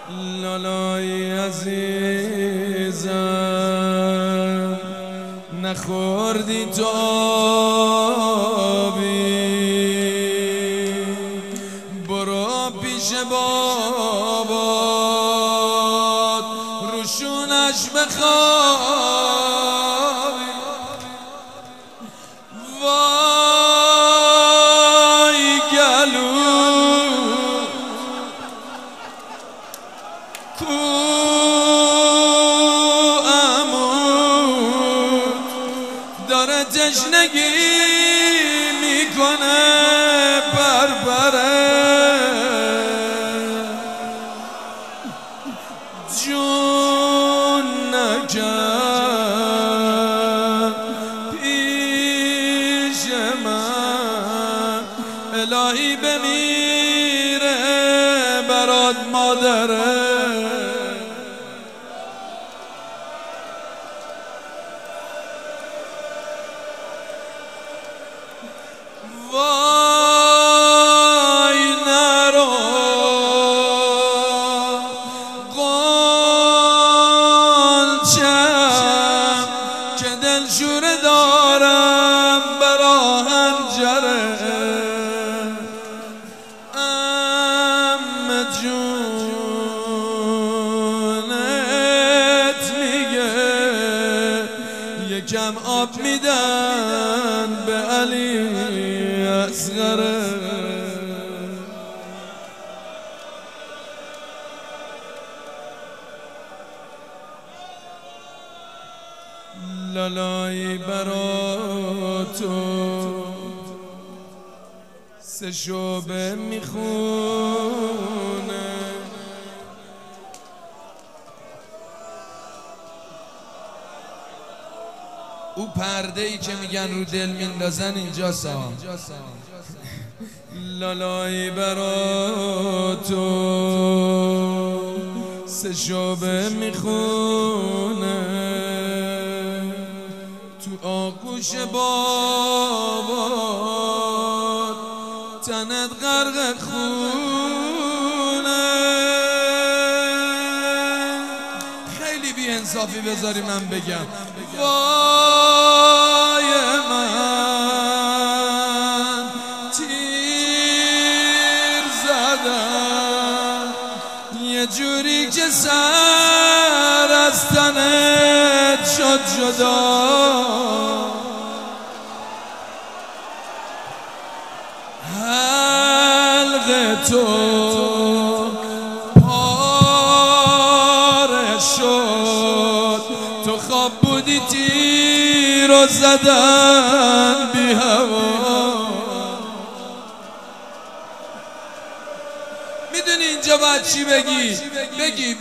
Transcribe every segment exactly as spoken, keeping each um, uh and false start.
لالای عزیزم نخوردی تابی، برو پیش بابات روشونش بخوابی. وای گلو کو عمود داره تشنگی میکنه بربره، جون نکرد پیش من، الهی بمیره برات مادره. وای نرو قنچم که دلشوره دارم برا هنجره، ام جونت میگه یکم آب میدن به علی اصغره. لالایی برا تو سه شعبه میخونه، او پرده ای که میگن رو دل میندازن اینجا سا. لالایی برا تو سه شعبه میخونه، تو آغوش بابات تنت غرق خونه. خیلی بی انصافی بذاری من بگم، وای من تیر زدم یه جوری که سر از تنت شد جدا، حلق تو پاره شد، تو خواب بودی تیر و زدن بی هوا. میدونی اینجا باید چی بگی؟ بگی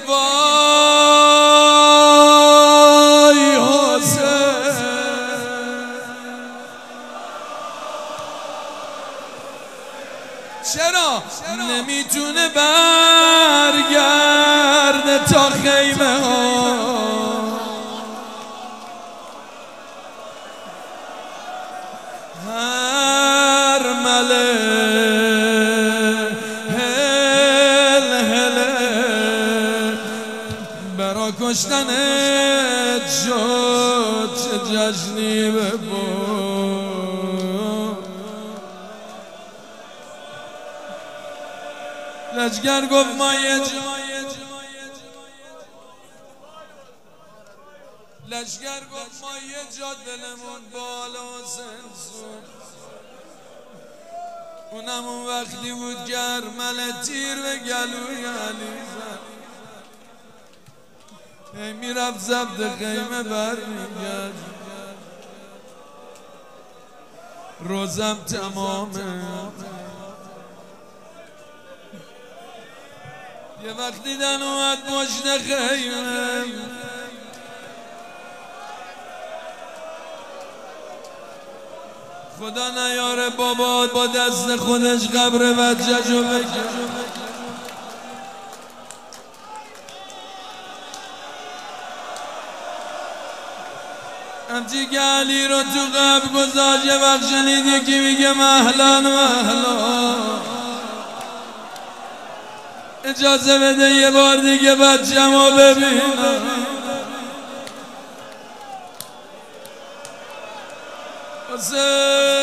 وای حسین، چرا نمیتونه برگرده تا خیمه ها؟ هر مله هل هله برا کشتنت شد چه جشنی ببر. لشگر گفت ما یه جا لشگر گفت ما یه جا دلمون بالا و سنسون، اونم اون وقتی بود گرمل تیر به گلوی علی زد، هی میرفت ضبط خیمه بر میگرد، روزم تمامه. یه وقت دیدن اومد پشت خیمه، خدا نیاره بابا با دست خودش قبر بچه‌شو بکشه. همچی که علی رو تو قبر گذاشت، یه وقت شنید یکی میگه مهلا مهلا، اجازه بده یه بار دیگه بچه‌مو ببینم. حسین